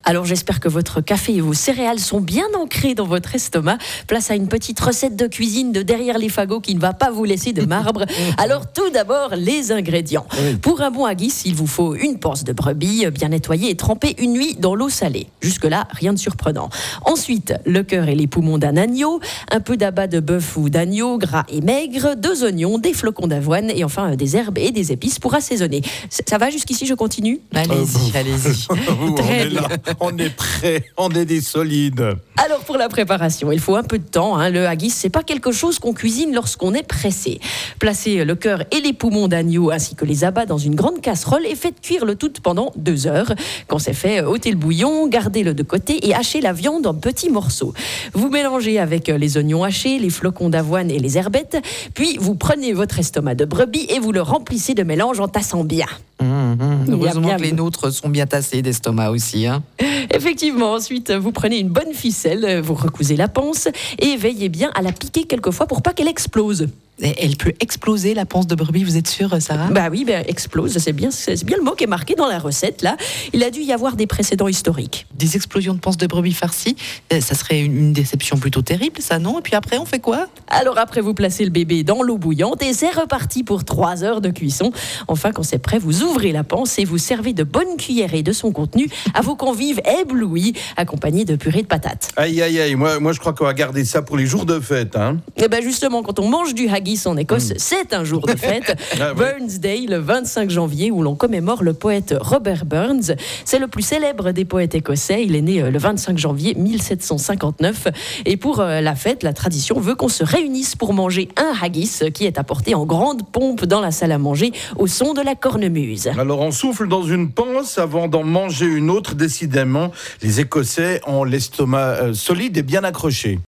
Alors j'espère que votre café et vos céréales sont bien ancrés dans votre estomac. Place à une petite recette de cuisine de derrière les fagots qui ne va pas vous laisser de marbre. Alors tout d'abord, les ingrédients. Pour un bon haggis, il vous faut une panse de brebis bien nettoyée et trempée une nuit dans l'eau salée. Jusque-là, rien de surprenant. Ensuite, le cœur et les poumons d'un agneau, un peu d'abat de bœuf ou d'agneau, gras et maigre, 2 oignons, des flocons d'avoine et enfin des herbes et des épices pour assaisonner. Ça va jusqu'ici, je continue ? Allez-y. Très on est bien. là, on est prêts, on est des solides. Alors pour la préparation, il faut un peu de temps. Le haggis, c'est pas quelque chose qu'on cuisine lorsqu'on est pressé. Placez le cœur et les poumons d'agneau ainsi que les abats dans une grande casserole et faites cuire le tout pendant 2 heures. Quand c'est fait, ôtez le bouillon, gardez-le de côté et hachez la viande en petits morceaux. Vous mélangez avec les oignons hachés, les flocons d'avoine et les herbettes. Puis vous prenez votre estomac de brebis et vous le remplissez de mélange en tassant bien. Heureusement que les nôtres sont bien tassés d'estomac aussi. Effectivement, ensuite, vous prenez une bonne ficelle, vous recousez la panse et veillez bien à la piquer quelquefois pour pas qu'elle explose. Et elle peut exploser, la panse de brebis, vous êtes sûre, Sarah ? Bah oui, explose, c'est bien le mot qui est marqué dans la recette, là. Il a dû y avoir des précédents historiques. Des explosions de panse de brebis farcies, ça serait une déception plutôt terrible, ça, non ? Et puis après, on fait quoi ? Alors après, vous placez le bébé dans l'eau bouillante et c'est reparti pour 3 heures de cuisson. Enfin, quand c'est prêt, vous ouvrez la panse et vous servez de bonnes cuillerées de son contenu à vos convives éblouis, accompagnés de purée de patates. Aïe, aïe, aïe, moi je crois qu'on va garder ça pour les jours de fête. Et ben justement, quand on mange du haggis en Écosse, c'est un jour de fête. Ah ouais. Burns Day, le 25 janvier, où l'on commémore le poète Robert Burns. C'est le plus célèbre des poètes écossais. Il est né le 25 janvier 1759. Et pour la fête, la tradition veut qu'on se réunisse pour manger un haggis qui est apporté en grande pompe dans la salle à manger au son de la cornemuse. Alors on souffle dans une panse avant d'en manger une autre. Décidément, les Écossais ont l'estomac solide et bien accroché.